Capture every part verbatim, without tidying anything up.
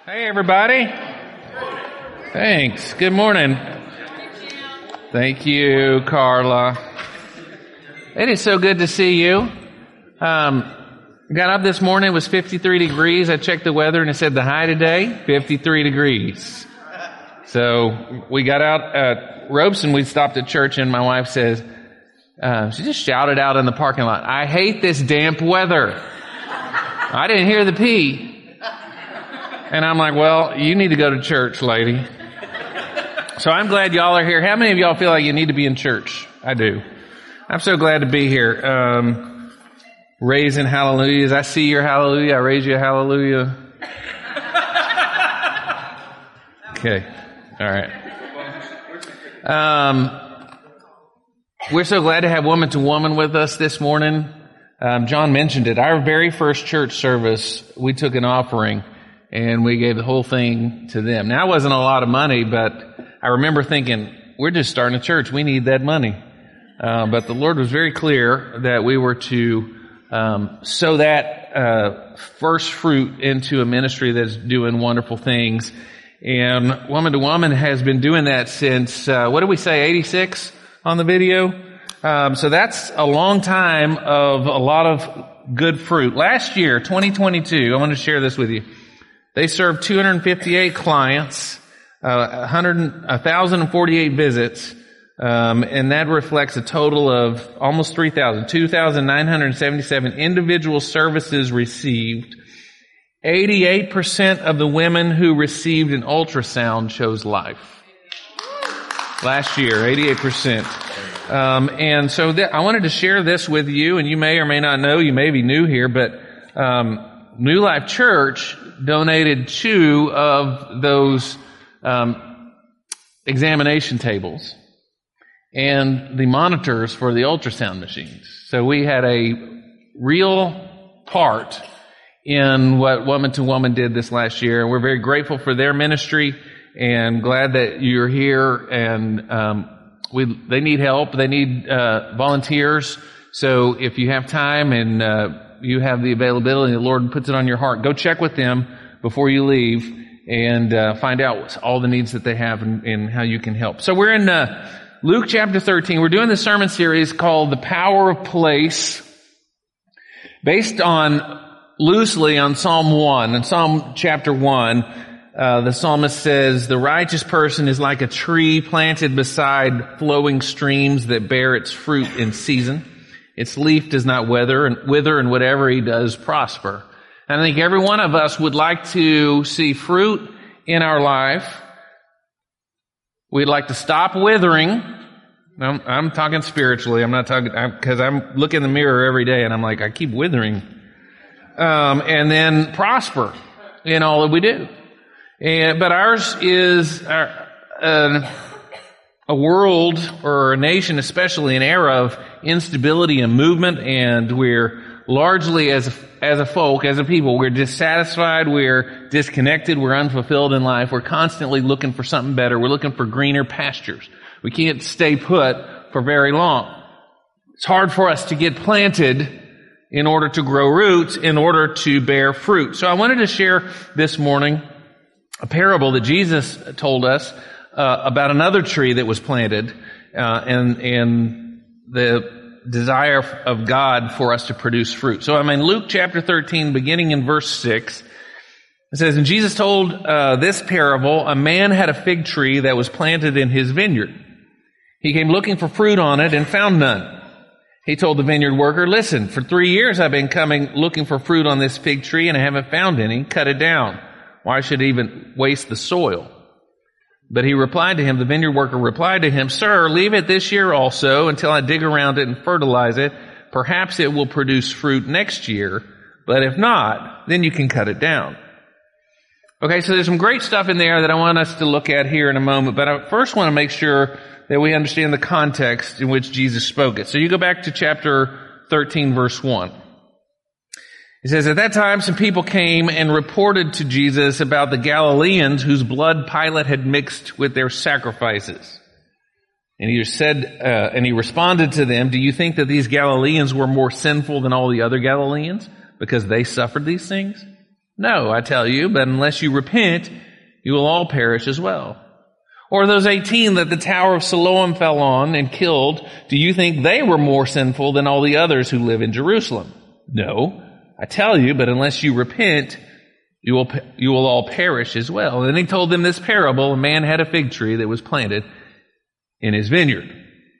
Hey, everybody. Thanks. Good morning. Thank you, Carla. It is so good to see you. Um, got up this morning, it was fifty-three degrees. I checked the weather and it said the high today, fifty-three degrees. So we got out at Robeson, we stopped at church and my wife says, uh, she just shouted out in the parking lot, "I hate this damp weather." I didn't hear the P. And I'm like, well, you need to go to church, lady. So I'm glad y'all are here. How many of y'all feel like you need to be in church? I do. I'm so glad to be here. Um, raising hallelujahs. I see your hallelujah. I raise you a hallelujah. Okay. All right. Um, we're so glad to have Woman to Woman with us this morning. Um, John mentioned it. Our very first church service, we took an offering and we gave the whole thing to them. Now, it wasn't a lot of money, but I remember thinking, we're just starting a church. We need that money. Uh, but the Lord was very clear that we were to um, sow that uh, first fruit into a ministry that's doing wonderful things. And Woman to Woman has been doing that since, uh, what did we say, eighty-six on the video? Um, so that's a long time of a lot of good fruit. Last year, twenty twenty-two, I want to share this with you. They served two hundred fifty-eight clients, uh, one thousand forty-eight visits, um, and that reflects a total of almost three thousand, two thousand nine hundred seventy-seven individual services received. eighty-eight percent of the women who received an ultrasound chose life. Last year, eighty-eight percent. Um, and so th- I wanted to share this with you, and you may or may not know, you may be new here, but um, New Life Church donated two of those um, examination tables and the monitors for the ultrasound machines. So we had a real part in what Woman to Woman did this last year, and we're very grateful for their ministry and glad that you're here. And um, we they need help. They need uh, volunteers. So if you have time and uh, you have the availability, the Lord puts it on your heart, go check with them before you leave and uh, find out all the needs that they have and, and how you can help. So we're in uh, Luke chapter thirteen. We're doing this sermon series called The Power of Place, based on loosely on Psalm one. In Psalm chapter one, uh, the psalmist says, "The righteous person is like a tree planted beside flowing streams that bear its fruit in season. Its leaf does not wither, and wither, and whatever he does prosper." And I think every one of us would like to see fruit in our life. We'd like to stop withering. I'm, I'm talking spiritually. I'm not talking, because I'm, I'm looking in the mirror every day and I'm like, I keep withering. Um, and then prosper in all that we do. And, but ours is our, uh, a world, or a nation especially, an era of instability and movement, and we're largely as a, as a folk, as a people, we're dissatisfied, we're disconnected, we're unfulfilled in life, we're constantly looking for something better, we're looking for greener pastures. We can't stay put for very long. It's hard for us to get planted in order to grow roots, in order to bear fruit. So I wanted to share this morning a parable that Jesus told us Uh, about another tree that was planted, uh, and, and the desire of God for us to produce fruit. So I'm in Luke chapter thirteen, beginning in verse six. It says, "And Jesus told uh, this parable, a man had a fig tree that was planted in his vineyard. He came looking for fruit on it and found none. He told the vineyard worker, 'Listen, for three years I've been coming looking for fruit on this fig tree and I haven't found any. Cut it down. Why should I even waste the soil?' But he replied to him," the vineyard worker replied to him, "Sir, leave it this year also until I dig around it and fertilize it. Perhaps it will produce fruit next year, but if not, then you can cut it down." Okay, so there's some great stuff in there that I want us to look at here in a moment, but I first want to make sure that we understand the context in which Jesus spoke it. So you go back to chapter thirteen, verse one. It says, "At that time, some people came and reported to Jesus about the Galileans whose blood Pilate had mixed with their sacrifices. And he said, uh, and he responded to them, 'Do you think that these Galileans were more sinful than all the other Galileans because they suffered these things? No, I tell you, but unless you repent, you will all perish as well. Or those eighteen that the Tower of Siloam fell on and killed, do you think they were more sinful than all the others who live in Jerusalem? No, I tell you, but unless you repent, you will, you will all perish as well. And then he told them this parable. A man had a fig tree that was planted in his vineyard.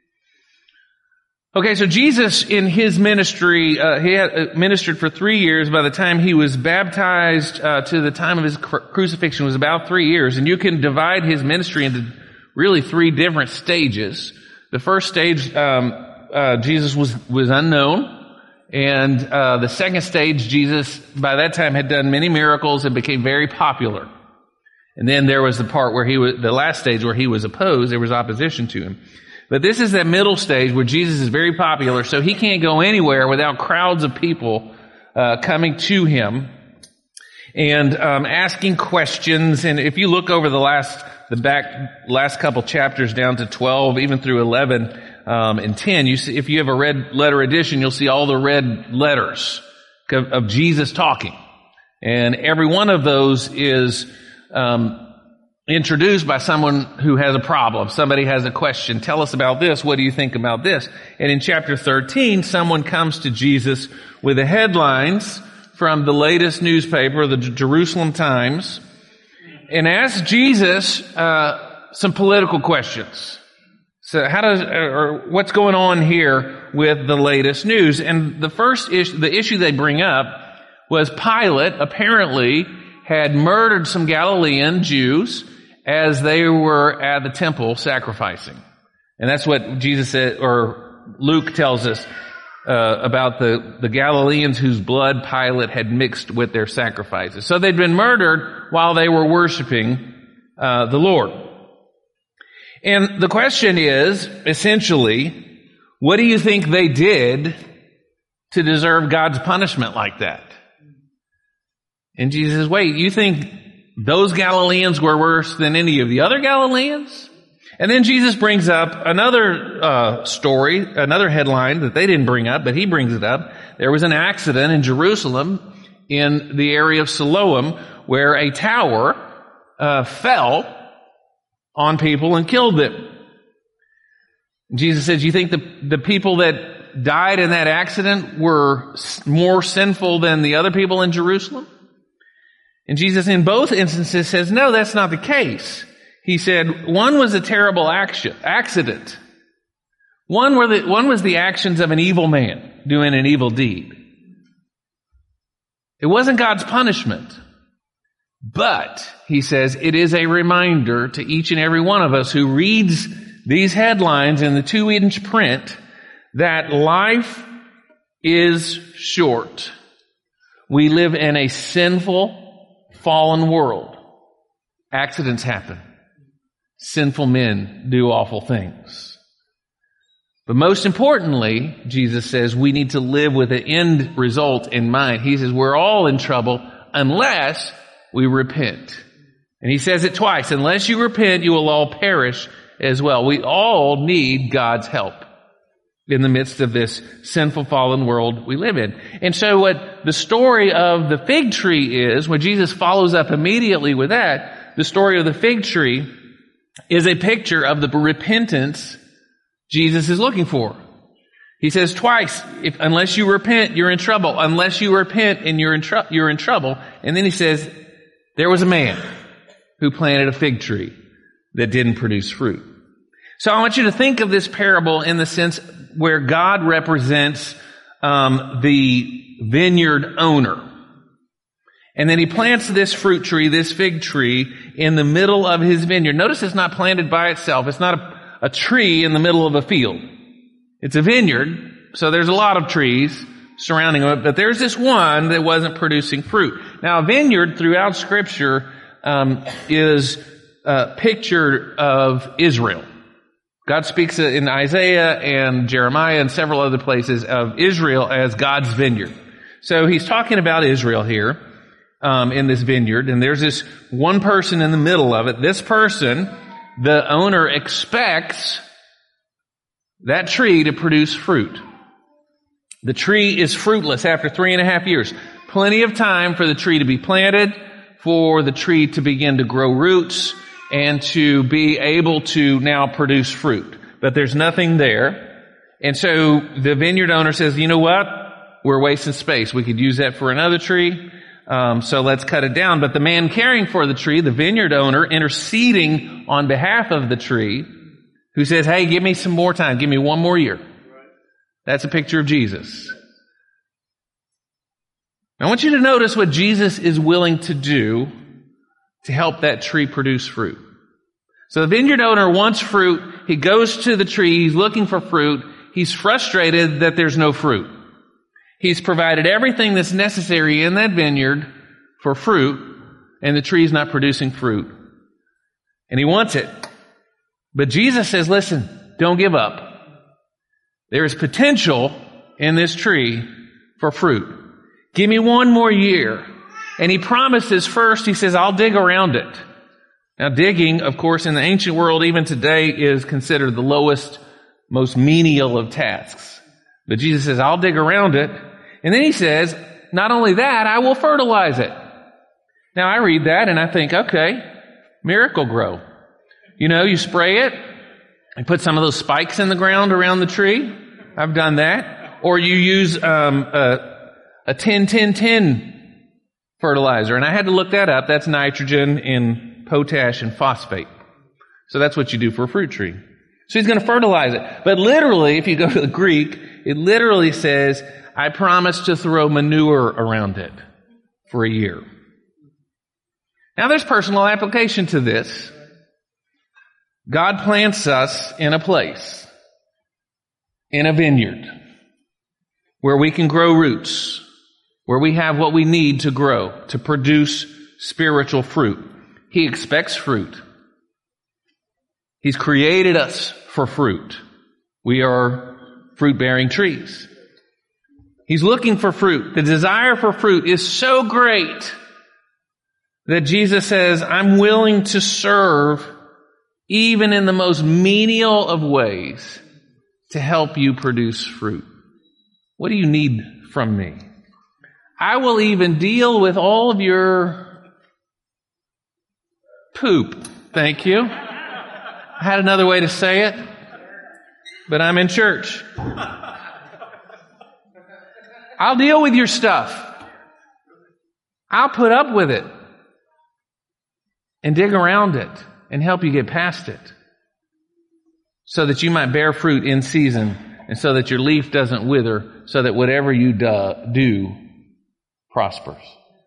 Okay, so Jesus in his ministry, uh, he had uh, ministered for three years. By the time he was baptized uh, to the time of his cru- crucifixion was about three years. And you can divide his ministry into really three different stages. The first stage, um, uh, Jesus was, was unknown. And uh, the second stage, Jesus, by that time, had done many miracles and became very popular. And then there was the part where he was, the last stage where he was opposed. There was opposition to him. But this is that middle stage where Jesus is very popular, so he can't go anywhere without crowds of people uh, coming to him and um, asking questions. And if you look over the last, the back last couple chapters down to twelve, even through eleven um, and ten, you see, if you have a red letter edition, you'll see all the red letters of, of Jesus talking, and every one of those is um, introduced by someone who has a problem. Somebody has a question. Tell us about this. What do you think about this? And in chapter thirteen, someone comes to Jesus with the headlines from the latest newspaper, the Jerusalem Times, and asks Jesus uh, some political questions. So how does, or what's going on here with the latest news? And the first issue, the issue they bring up was Pilate apparently had murdered some Galilean Jews as they were at the temple sacrificing. And that's what Jesus said, or Luke tells us uh, about the, the Galileans whose blood Pilate had mixed with their sacrifices. So they'd been murdered while they were worshiping uh, the Lord. And the question is, essentially, what do you think they did to deserve God's punishment like that? And Jesus says, wait, you think those Galileans were worse than any of the other Galileans? And then Jesus brings up another uh story, another headline that they didn't bring up, but he brings it up. There was an accident in Jerusalem in the area of Siloam where a tower uh fell on people and killed them. Jesus says, you think the, the people that died in that accident were more sinful than the other people in Jerusalem? And Jesus in both instances says, no, that's not the case. He said, one was a terrible action, accident. One, were the, one was the actions of an evil man doing an evil deed. It wasn't God's punishment. But, he says, it is a reminder to each and every one of us who reads these headlines in the two-inch print that life is short. We live in a sinful, fallen world. Accidents happen. Sinful men do awful things. But most importantly, Jesus says, we need to live with the end result in mind. He says, we're all in trouble unless we repent. And he says it twice. Unless you repent, you will all perish as well. We all need God's help in the midst of this sinful, fallen world we live in. And so what the story of the fig tree is, when Jesus follows up immediately with that, the story of the fig tree is a picture of the repentance Jesus is looking for. He says twice, if, unless you repent, you're in trouble. Unless you repent and you're in, tr- you're in trouble. And then he says, there was a man who planted a fig tree that didn't produce fruit. So I want you to think of this parable in the sense where God represents um, the vineyard owner. And then he plants this fruit tree, this fig tree, in the middle of his vineyard. Notice it's not planted by itself. It's not a, a tree in the middle of a field. It's a vineyard, so there's a lot of trees surrounding it, but there's this one that wasn't producing fruit. Now, a vineyard throughout Scripture um, is a picture of Israel. God speaks in Isaiah and Jeremiah and several other places of Israel as God's vineyard. So he's talking about Israel here um, in this vineyard, and there's this one person in the middle of it. This person, the owner expects that tree to produce fruit. The tree is fruitless after three and a half years. plenty of time for the tree to be planted, for the tree to begin to grow roots, and to be able to now produce fruit. But there's nothing there. And so the vineyard owner says, you know what? We're wasting space. We could use that for another tree. Um, so let's cut it down. But the man caring for the tree, the vineyard owner, interceding on behalf of the tree, who says, hey, give me some more time. Give me one more year. That's a picture of Jesus. I want you to notice what Jesus is willing to do to help that tree produce fruit. So the vineyard owner wants fruit. He goes to the tree. He's looking for fruit. He's frustrated that there's no fruit. He's provided everything that's necessary in that vineyard for fruit, and the tree's not producing fruit. And he wants it. But Jesus says, listen, don't give up. There is potential in this tree for fruit. Give me one more year. And he promises first, he says, I'll dig around it. Now digging, of course, in the ancient world, even today, is considered the lowest, most menial of tasks. But Jesus says, I'll dig around it. And then he says, not only that, I will fertilize it. Now I read that and I think, okay, miracle grow. You know, you spray it, you put some of those spikes in the ground around the tree. I've done that. Or you use um, a, a ten ten ten fertilizer. And I had to look that up. That's nitrogen and potash and phosphate. So that's what you do for a fruit tree. So he's going to fertilize it. But literally, if you go to the Greek, it literally says, I promise to throw manure around it for a year. Now there's personal application to this. God plants us in a place, in a vineyard, where we can grow roots, where we have what we need to grow, to produce spiritual fruit. He expects fruit. He's created us for fruit. We are fruit-bearing trees. He's looking for fruit. The desire for fruit is so great that Jesus says, I'm willing to serve even in the most menial of ways to help you produce fruit. What do you need from me? I will even deal with all of your poop. Thank you. I had another way to say it, but I'm in church. I'll deal with your stuff. I'll put up with it and dig around it and help you get past it so that you might bear fruit in season and so that your leaf doesn't wither, so that whatever you do, do prospers.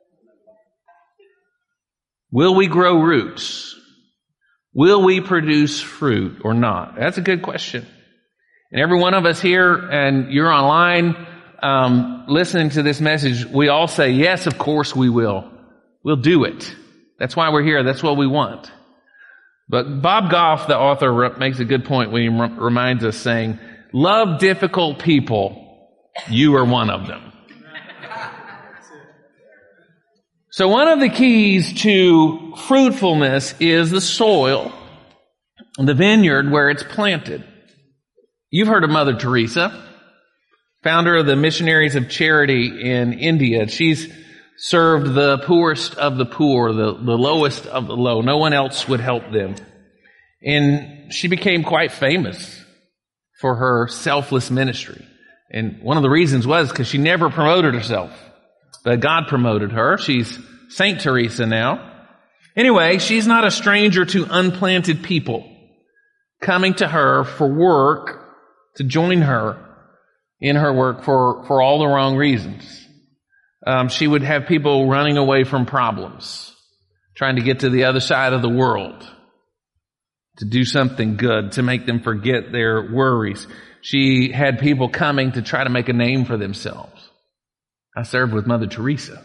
Will we grow roots? Will we produce fruit or not? That's a good question. And every one of us here, and you're online, um, listening to this message, we all say, yes, of course we will. We'll do it. That's why we're here. That's what we want. But Bob Goff, the author, makes a good point when he reminds us saying, love difficult people. You are one of them. So one of the keys to fruitfulness is the soil, the vineyard where it's planted. You've heard of Mother Teresa, founder of the Missionaries of Charity in India. She's served the poorest of the poor, the, the lowest of the low. No one else would help them. And she became quite famous for her selfless ministry. And one of the reasons was because she never promoted herself, but God promoted her. She's Saint Teresa now. Anyway, she's not a stranger to unplanted people coming to her for work, to join her in her work for, for all the wrong reasons. Um, she would have people running away from problems, trying to get to the other side of the world, to do something good, to make them forget their worries. She had people coming to try to make a name for themselves. I served with Mother Teresa.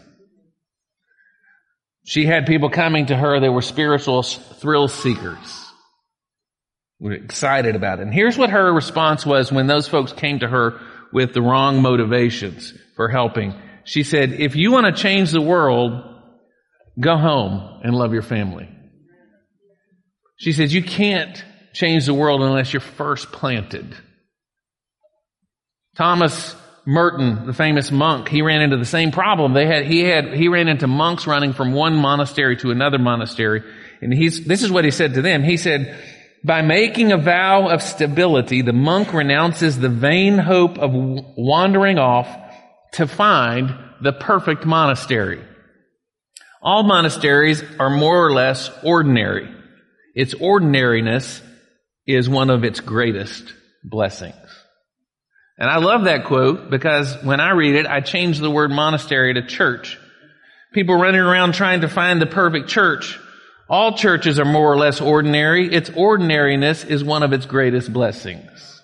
She had people coming to her that were spiritual thrill seekers. We were excited about it. And here's what her response was when those folks came to her with the wrong motivations for helping. She said, if you want to change the world, go home and love your family. She says, you can't change the world unless you're first planted. Thomas Merton, the famous monk, he ran into the same problem. They had, he had, he ran into monks running from one monastery to another monastery. And he's, this is what he said to them. He said, by making a vow of stability, the monk renounces the vain hope of wandering off to find the perfect monastery. All monasteries are more or less ordinary. Its ordinariness is one of its greatest blessings. And I love that quote because when I read it, I change the word monastery to church. People running around trying to find the perfect church. All churches are more or less ordinary. Its ordinariness is one of its greatest blessings.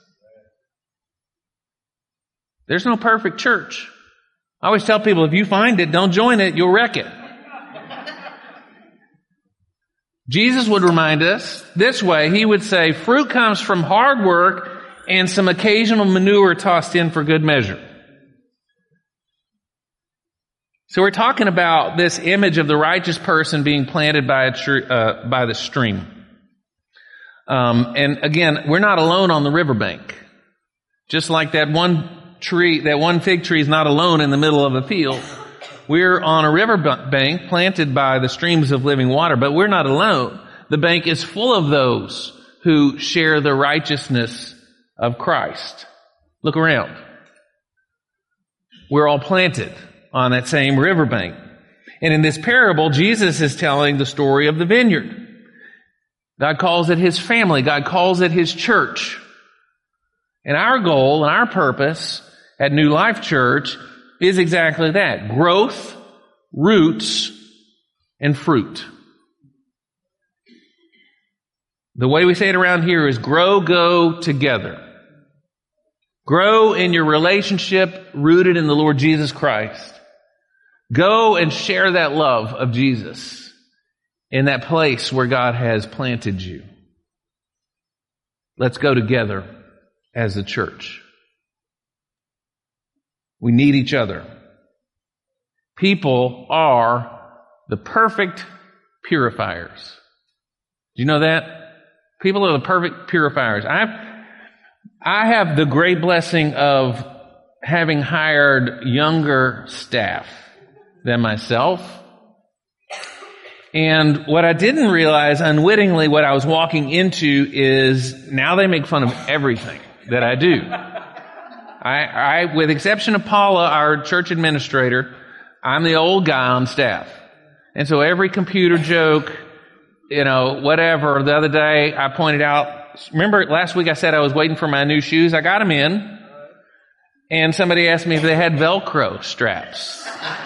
There's no perfect church. I always tell people, if you find it, don't join it, you'll wreck it. Jesus would remind us this way. He would say, fruit comes from hard work and some occasional manure tossed in for good measure. So we're talking about this image of the righteous person being planted by a tree, uh, by the stream. Um, and again, we're not alone on the riverbank. Just like that one tree, that one fig tree is not alone in the middle of a field. We're on a riverbank planted by the streams of living water, but we're not alone. The bank is full of those who share the righteousness of Christ. Look around. We're all planted on that same riverbank. And in this parable, Jesus is telling the story of the vineyard. God calls it His family. God calls it His church. And our goal and our purpose at New Life Church is exactly that. Growth, roots, and fruit. The way we say it around here is grow, go together. Grow in your relationship rooted in the Lord Jesus Christ. Go and share that love of Jesus in that place where God has planted you. Let's go together as a church. We need each other. People are the perfect purifiers. Do you know that? People are the perfect purifiers. I've, I have the great blessing of having hired younger staff than myself. And what I didn't realize unwittingly, what I was walking into is now they make fun of everything that I do. I, I, with exception of Paula, our church administrator, I'm the old guy on staff. And so every computer joke, you know, whatever. The other day I pointed out, remember last week I said I was waiting for my new shoes? I got them in. And somebody asked me if they had Velcro straps.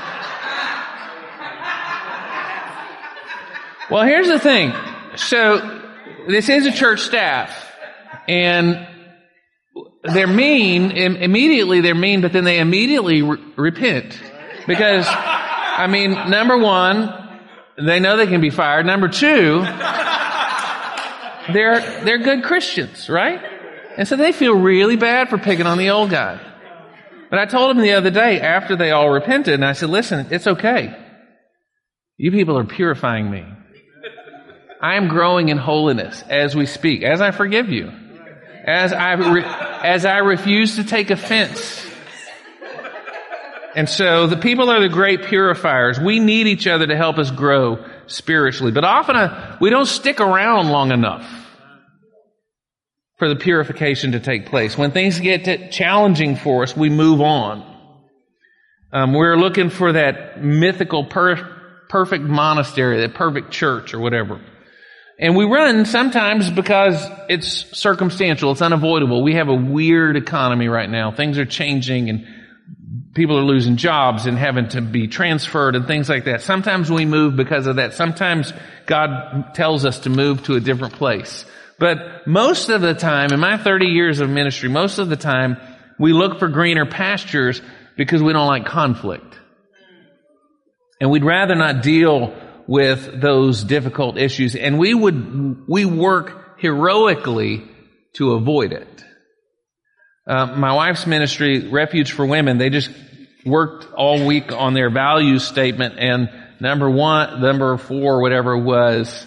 Well, here's the thing. So this is a church staff. And they're mean, immediately they're mean, but then they immediately re- repent. Because, I mean, number one, they know they can be fired. Number two, they're, they're good Christians, right? And so they feel really bad for picking on the old guy. But I told them the other day after they all repented, and I said, listen, it's okay. You people are purifying me. I am growing in holiness as we speak, as I forgive you. As I, re- as I refuse to take offense. And so the people are the great purifiers. We need each other to help us grow spiritually. But often uh, we don't stick around long enough for the purification to take place. When things get to challenging for us, we move on. Um, we're looking for that mythical per- perfect monastery, that perfect church or whatever. And we run sometimes because it's circumstantial, it's unavoidable. We have a weird economy right now. Things are changing and people are losing jobs and having to be transferred and things like that. Sometimes we move because of that. Sometimes God tells us to move to a different place. But most of the time, in my thirty years of ministry, most of the time, we look for greener pastures because we don't like conflict. And we'd rather not deal with those difficult issues, and we would we work heroically to avoid it. Uh, my wife's ministry, Refuge for Women, they just worked all week on their value statement, and number one, number four, whatever was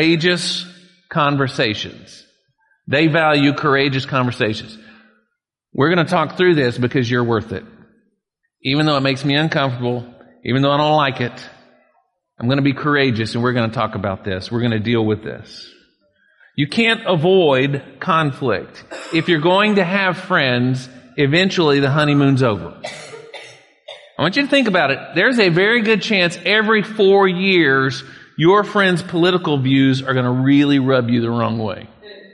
courageous conversations. They value courageous conversations. We're going to talk through this because you're worth it. Even though it makes me uncomfortable, even though I don't like it, I'm going to be courageous and we're going to talk about this. We're going to deal with this. You can't avoid conflict. If you're going to have friends, eventually the honeymoon's over. I want you to think about it. There's a very good chance every four years your friends' political views are going to really rub you the wrong way.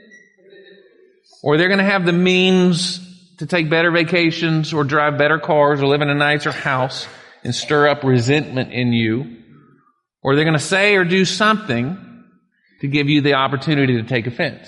Or they're going to have the means to take better vacations or drive better cars or live in a nicer house and stir up resentment in you. Or they're going to say or do something to give you the opportunity to take offense.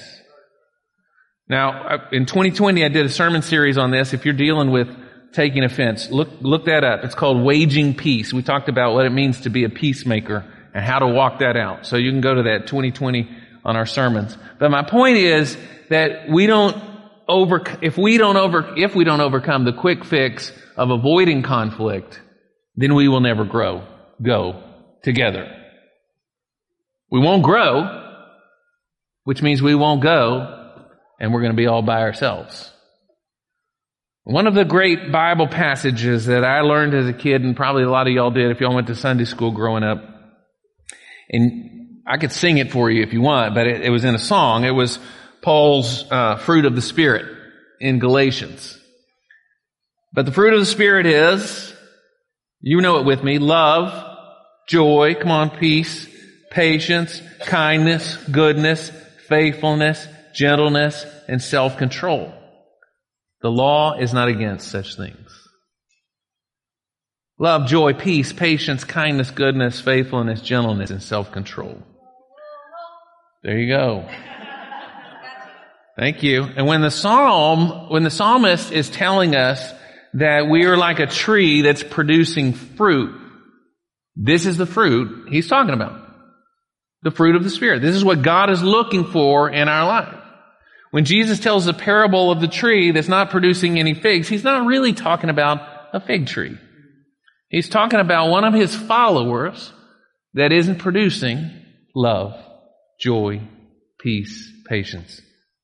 Now, in twenty twenty, I did a sermon series on this. If you're dealing with taking offense, look, look that up. It's called Waging Peace. We talked about what it means to be a peacemaker and how to walk that out. So you can go to that twenty twenty on our sermons. But my point is that we don't over, if we don't over, if we don't overcome the quick fix of avoiding conflict, then we will never grow, go together. We won't grow, which means we won't go, and we're going to be all by ourselves. One of the great Bible passages that I learned as a kid, and probably a lot of y'all did if y'all went to Sunday school growing up, and I could sing it for you if you want, but it, it was in a song. It was Paul's uh, fruit of the Spirit in Galatians. But the fruit of the Spirit is, you know it with me, love, joy, come on, peace, patience, kindness, goodness, faithfulness, gentleness, and self-control. The law is not against such things. Love, joy, peace, patience, kindness, goodness, faithfulness, gentleness, and self-control. There you go. Thank you. And when the psalm, when the psalmist is telling us that we are like a tree that's producing fruit, this is the fruit he's talking about. The fruit of the Spirit. This is what God is looking for in our life. When Jesus tells the parable of the tree that's not producing any figs, he's not really talking about a fig tree. He's talking about one of his followers that isn't producing love, joy, peace, patience,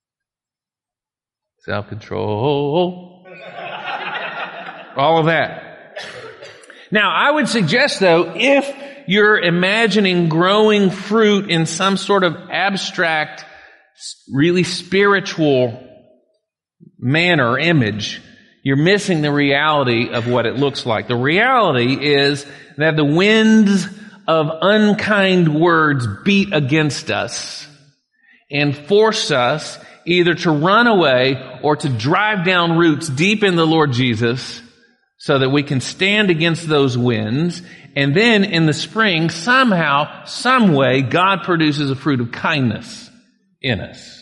self-control, all of that. Now, I would suggest, though, if you're imagining growing fruit in some sort of abstract, really spiritual manner, image, you're missing the reality of what it looks like. The reality is that the winds of unkind words beat against us and force us either to run away or to drive down roots deep in the Lord Jesus so that we can stand against those winds. And then in the spring, somehow, some way, God produces a fruit of kindness in us.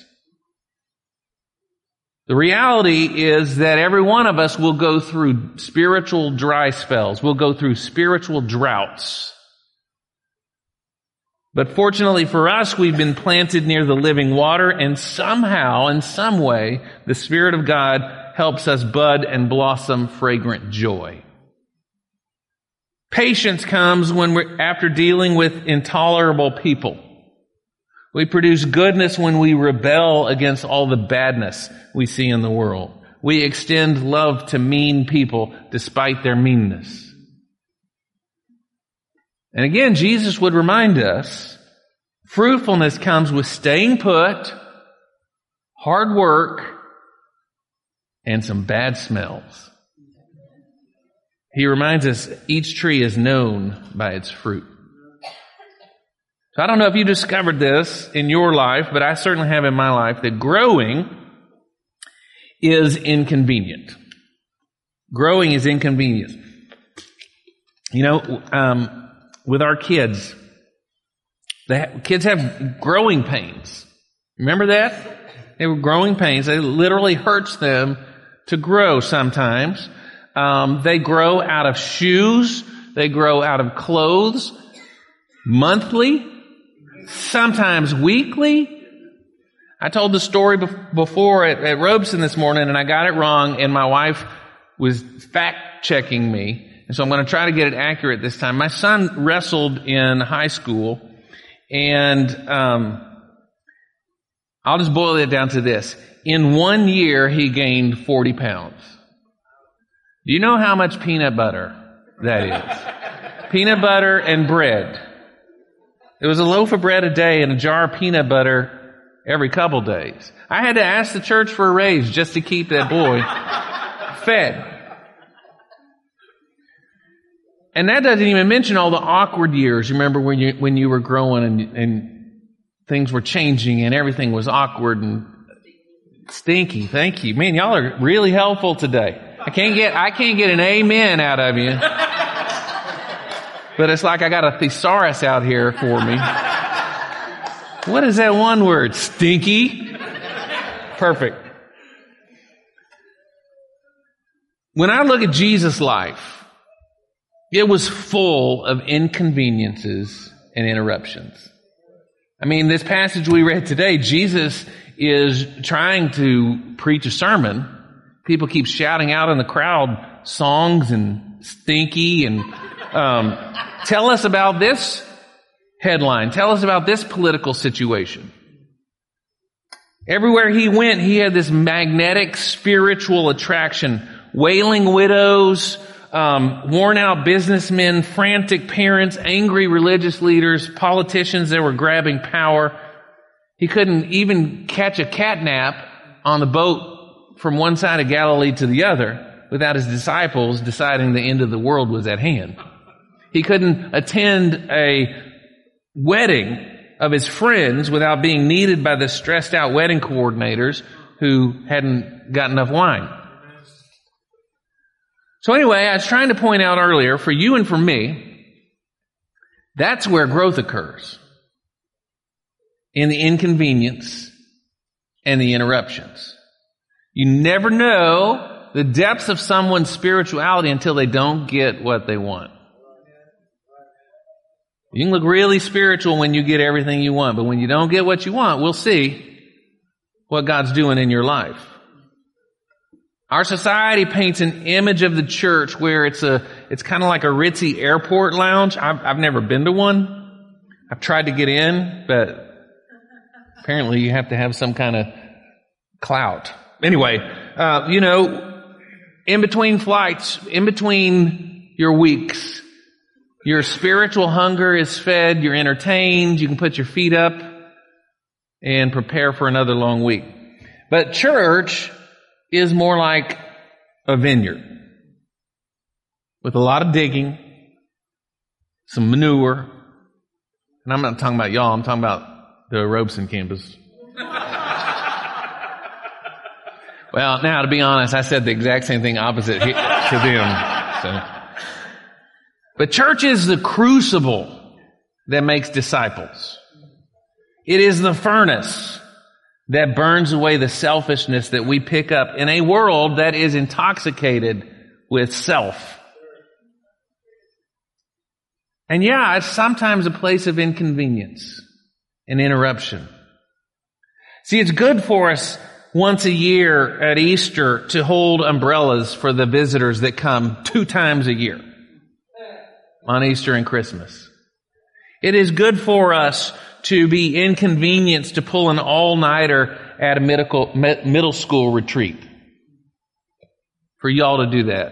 The reality is that every one of us will go through spiritual dry spells. We'll go through spiritual droughts. But fortunately for us, we've been planted near the living water, and somehow, in some way, the Spirit of God helps us bud and blossom fragrant joy. Patience comes when we're after dealing with intolerable people. We produce goodness when we rebel against all the badness we see in the world. We extend love to mean people despite their meanness. And again, Jesus would remind us, fruitfulness comes with staying put, hard work, and some bad smells. He reminds us each tree is known by its fruit. So I don't know if you discovered this in your life, but I certainly have in my life, that growing is inconvenient. Growing is inconvenient. You know, um, with our kids, the kids have growing pains. Remember that? They have growing pains. It literally hurts them to grow sometimes. Um, they grow out of shoes. They grow out of clothes monthly, sometimes weekly. I told the story before at, at Robeson this morning, and I got it wrong, and my wife was fact-checking me. And so I'm going to try to get it accurate this time. My son wrestled in high school, and um, I'll just boil it down to this. In one year, he gained forty pounds. Do you know how much peanut butter that is? Peanut butter and bread. It was a loaf of bread a day and a jar of peanut butter every couple days. I had to ask the church for a raise just to keep that boy fed. And that doesn't even mention all the awkward years. You remember when you when you were growing and, and things were changing and everything was awkward and stinky. Thank you. Man, y'all are really helpful today. I can't get I can't get an amen out of you. But it's like I got a thesaurus out here for me. What is that one word? Stinky? Perfect. When I look at Jesus' life, it was full of inconveniences and interruptions. I mean, this passage we read today, Jesus is trying to preach a sermon. People keep shouting out in the crowd songs and stinky and um, tell us about this headline. Tell us about this political situation. Everywhere he went, he had this magnetic spiritual attraction. Wailing widows, um, worn-out businessmen, frantic parents, angry religious leaders, politicians that were grabbing power. He couldn't even catch a cat nap on the boat from one side of Galilee to the other without his disciples deciding the end of the world was at hand. He couldn't attend a wedding of his friends without being needed by the stressed out wedding coordinators who hadn't got enough wine. So anyway, I was trying to point out earlier, for you and for me, that's where growth occurs. In the inconvenience and the interruptions. You never know the depths of someone's spirituality until they don't get what they want. You can look really spiritual when you get everything you want, but when you don't get what you want, we'll see what God's doing in your life. Our society paints an image of the church where it's a, it's kind of like a ritzy airport lounge. I've, I've never been to one. I've tried to get in, but apparently you have to have some kind of clout. Anyway, uh, you know, in between flights, in between your weeks, your spiritual hunger is fed, you're entertained, you can put your feet up and prepare for another long week. But church is more like a vineyard with a lot of digging, some manure, and I'm not talking about y'all, I'm talking about the Robeson campus. Well, now to be honest, I said the exact same thing opposite to them. So. But church is the crucible that makes disciples. It is the furnace that burns away the selfishness that we pick up in a world that is intoxicated with self. And yeah, it's sometimes a place of inconvenience and interruption. See, it's good for us once a year at Easter to hold umbrellas for the visitors that come two times a year on Easter and Christmas. It is good for us to be inconvenienced to pull an all-nighter at a middle, middle school retreat. For y'all to do that.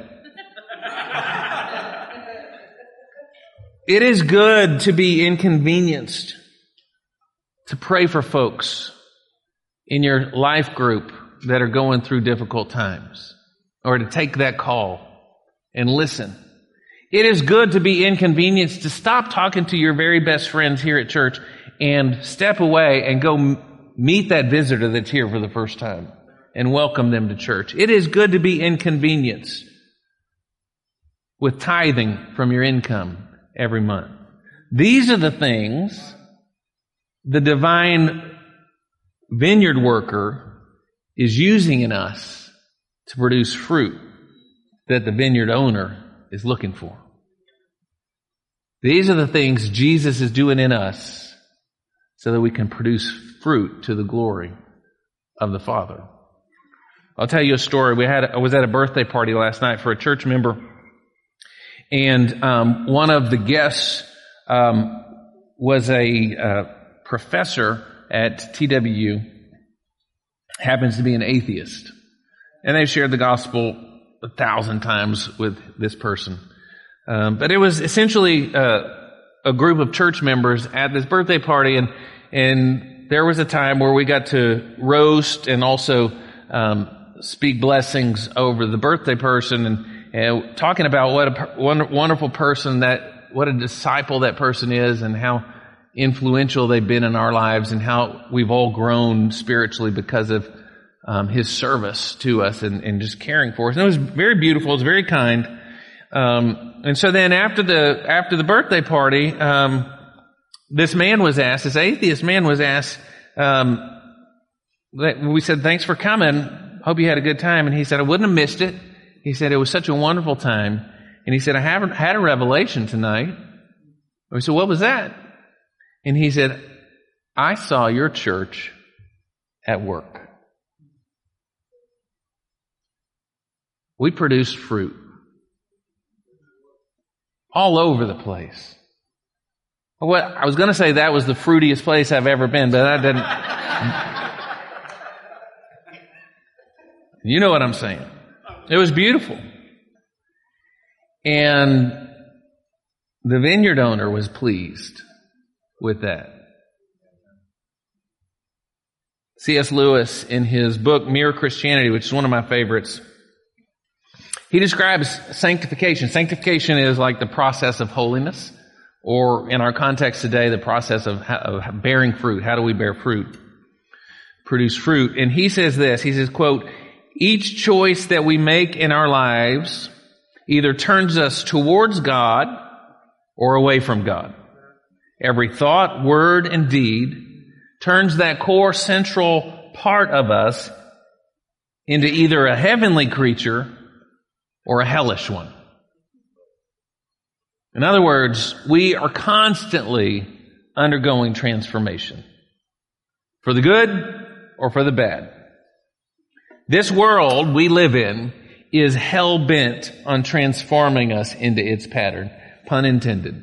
It is good to be inconvenienced to pray for folks in your life group that are going through difficult times, or to take that call and listen. It is good to be inconvenienced to stop talking to your very best friends here at church and step away and go m- meet that visitor that's here for the first time and welcome them to church. It is good to be inconvenienced with tithing from your income every month. These are the things the divine vineyard worker is using in us to produce fruit that the vineyard owner is looking for. These are the things Jesus is doing in us so that we can produce fruit to the glory of the Father. I'll tell you a story. We had I was at a birthday party last night for a church member, and um, one of the guests um, was a uh, professor at T W U, happens to be an atheist. And they've shared the gospel a thousand times with this person. Um, but it was essentially uh, a group of church members at this birthday party, and and there was a time where we got to roast and also um, speak blessings over the birthday person, and, and talking about what a wonderful person that, what a disciple that person is, and how influential they've been in our lives, and how we've all grown spiritually because of um, his service to us and, and just caring for us. And it was very beautiful. It was very kind. Um, and so then after the after the birthday party, um, this man was asked, this atheist man was asked, um, we said, "Thanks for coming. Hope you had a good time." And he said, "I wouldn't have missed it." He said, "It was such a wonderful time." And he said, "I haven't had a revelation tonight." We said, "What was that?" And he said, "I saw your church at work. We produced fruit all over the place." Well, I was going to say that was the fruitiest place I've ever been, but that didn't. You know what I'm saying. It was beautiful. And the vineyard owner was pleased with that. C S Lewis, in his book Mere Christianity, which is one of my favorites, he describes sanctification. Sanctification is like the process of holiness, or in our context today, the process of, of bearing fruit. How do we bear fruit? Produce fruit. And he says this, he says, quote, "Each choice that we make in our lives either turns us towards God or away from God. Every thought, word, and deed turns that core central part of us into either a heavenly creature or a hellish one." In other words, we are constantly undergoing transformation, for the good or for the bad. This world we live in is hell-bent on transforming us into its pattern, pun intended.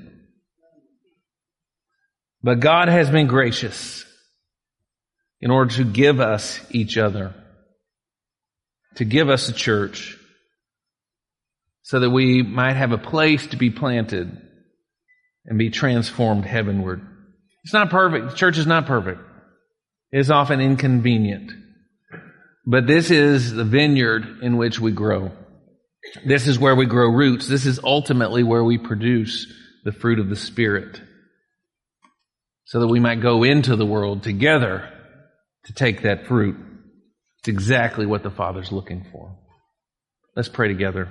But God has been gracious in order to give us each other, to give us a church, so that we might have a place to be planted and be transformed heavenward. It's not perfect. The church is not perfect. It is often inconvenient. But this is the vineyard in which we grow. This is where we grow roots. This is ultimately where we produce the fruit of the Spirit, so that we might go into the world together to take that fruit. It's exactly what the Father's looking for. Let's pray together.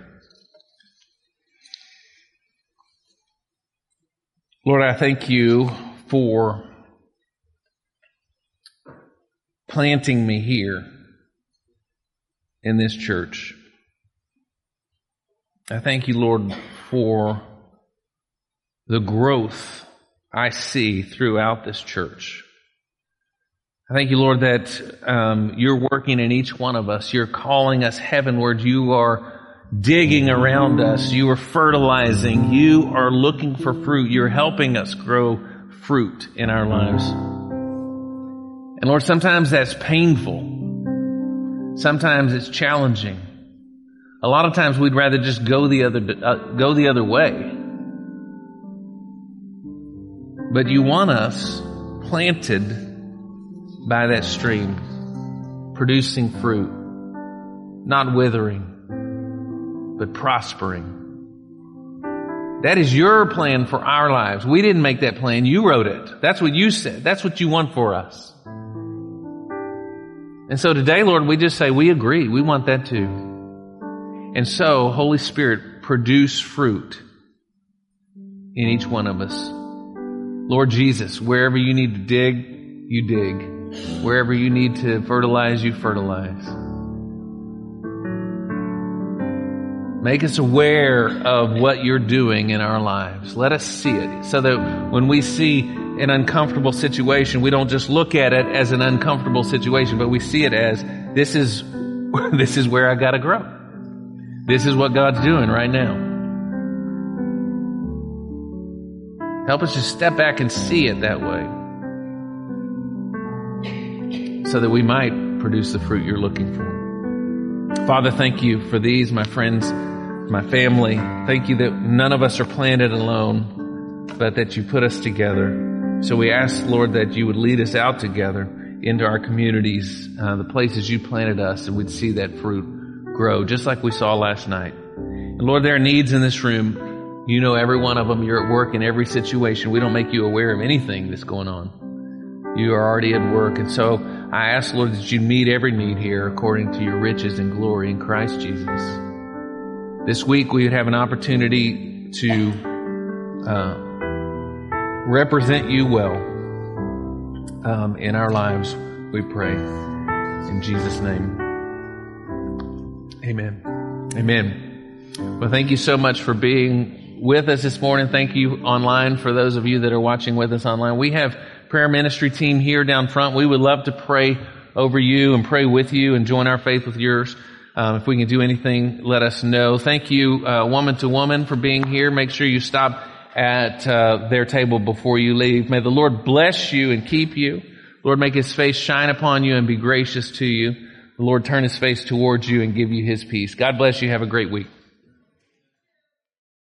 Lord, I thank you for planting me here in this church. I thank you, Lord, for the growth I see throughout this church. I thank you, Lord, that um, you're working in each one of us. You're calling us heavenward. You are digging around us. You are fertilizing. You are looking for fruit. You're helping us grow fruit in our lives. And Lord, sometimes that's painful. Sometimes it's challenging. A lot of times we'd rather just go the other uh, go the other way. But you want us planted by that stream, producing fruit, not withering, but prospering. That is your plan for our lives. We didn't make that plan. You wrote it. That's what you said. That's what you want for us. And so today, Lord, we just say we agree. We want that too. And so, Holy Spirit, produce fruit in each one of us. Lord Jesus, wherever you need to dig, you dig. Wherever you need to fertilize, you fertilize. Make us aware of what you're doing in our lives. Let us see it, so that when we see an uncomfortable situation, we don't just look at it as an uncomfortable situation, but we see it as, this is, this is where I gotta grow. This is what God's doing right now. Help us just step back and see it that way, so that we might produce the fruit you're looking for. Father, thank you for these, my friends, my family. Thank you that none of us are planted alone, but that you put us together. So we ask, Lord, that you would lead us out together into our communities, uh, the places you planted us, and we'd see that fruit grow, just like we saw last night. And Lord, there are needs in this room. You know every one of them. You're at work in every situation. We don't make you aware of anything that's going on. You are already at work. And so I ask, Lord, that you meet every need here according to your riches and glory in Christ Jesus. This week we would have an opportunity to uh, represent you well um, in our lives, we pray. In Jesus' name. Amen. Amen. Well, thank you so much for being with us this morning. Thank you online for those of you that are watching with us online. We have prayer ministry team here down front. We would love to pray over you and pray with you and join our faith with yours. Um, if we can do anything, let us know. Thank you, uh, Woman to Woman, for being here. Make sure you stop at uh, their table before you leave. May the Lord bless you and keep you. Lord, make his face shine upon you and be gracious to you. The Lord turn his face towards you and give you his peace. God bless you. Have a great week.